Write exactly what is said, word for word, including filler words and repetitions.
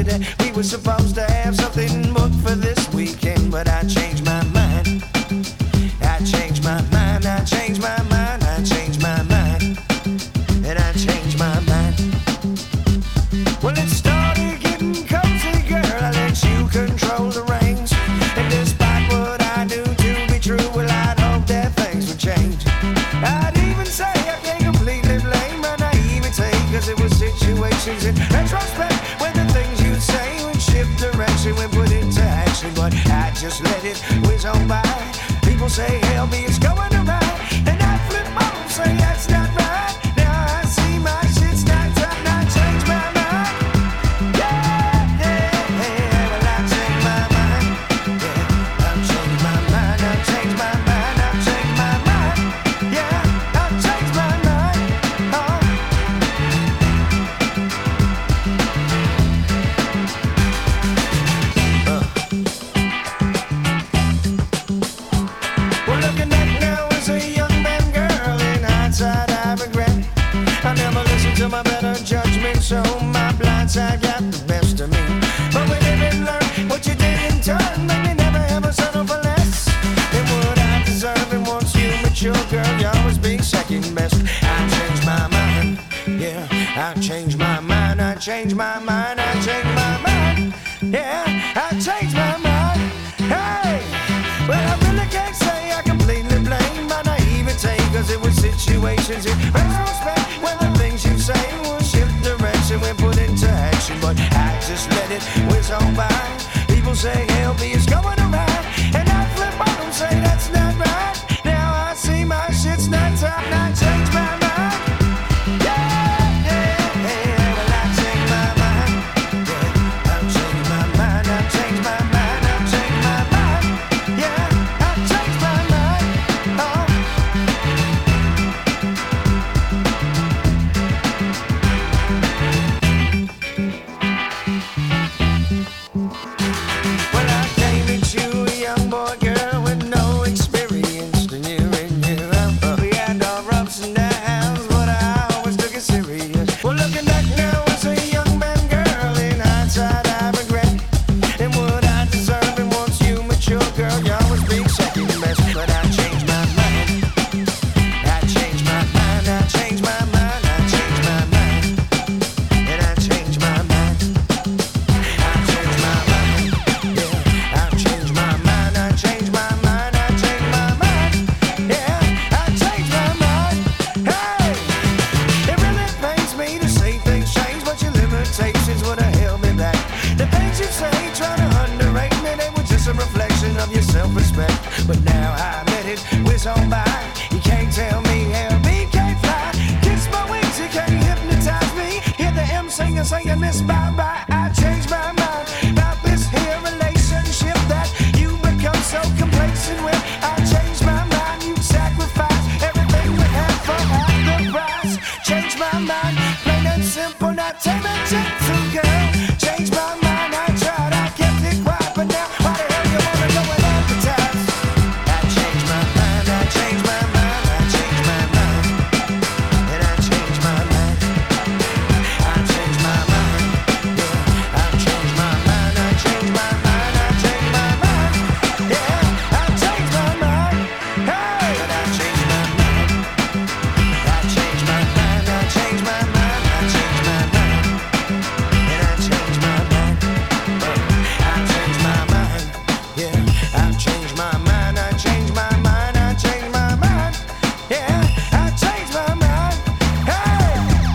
that we were supposed to have something booked for this weekend, but I changed my mind. I changed my mind, I changed my mind, I changed my mind, and I changed my mind. Well, it started getting cozy, girl, I let you control the reins. And despite what I do to be true, well, I'd hope that things would change. I'd even say I can't completely blame my naivete, cause it was situations in retrospect when the things you'd say would shift direction when put into action. But I just let it whiz on by. People say, hell, me, it's going around. And I flip on, say that's not right. Now I see my shit's not right, and I change my mind. Yeah, yeah, yeah, well, I change my mind. Yeah, I've changed my mind, I've changed my mind, I've changed my mind. Yeah, I've changed my mind. Oh. Uh. Well, looking back now as a young man, girl, in hindsight I regret I never listened to my better judgment, so my blind side got the best of me. But we live and learn what you did in turn, made me never ever settle for less than what I deserve. And once you mature, girl, you always be second best. I changed my mind, yeah, I changed my mind, I changed my mind, I changed my mind, yeah, I changed my mind. Hey, well, I really can't say I completely blame my naivete, cause it was situations in retrospect when the things you say will shift direction when put into action. But I just let it whiz on by. People say, hell, me, it's going around. And I flip on them, say that's not right. Now I see my shit's not right, and I change my mind. Yeah, yeah, yeah, well, I changed my mind. Yeah, I've changed my mind, I've changed my mind, I've changed my mind. Yeah, I've changed my mind. Oh. Well, I came at you, a young boy, girl, with no experience. And you and you, uh, we had our ups and downs, but I always took it serious. Well, looking back now as a young man, girl, in hindsight I regret and what I deserve. And once you mature, girl, you always be second best. But I changed my mind, I changed my mind, I changed my mind, I changed my mind, and I changed my mind. I changed my mind, yeah, I changed my mind, I changed my mind, I changed my mind, yeah, I changed my mind. Hey, it really pains me to see things change, but your limitations would have held me back. The things you say, trying to underrate me, they were just a reflection of your self-respect. But now I let it whiz on by. You can't tell me how me can't fly. Kiss my wings, you can't hypnotize me. Hear the M singing, saying this by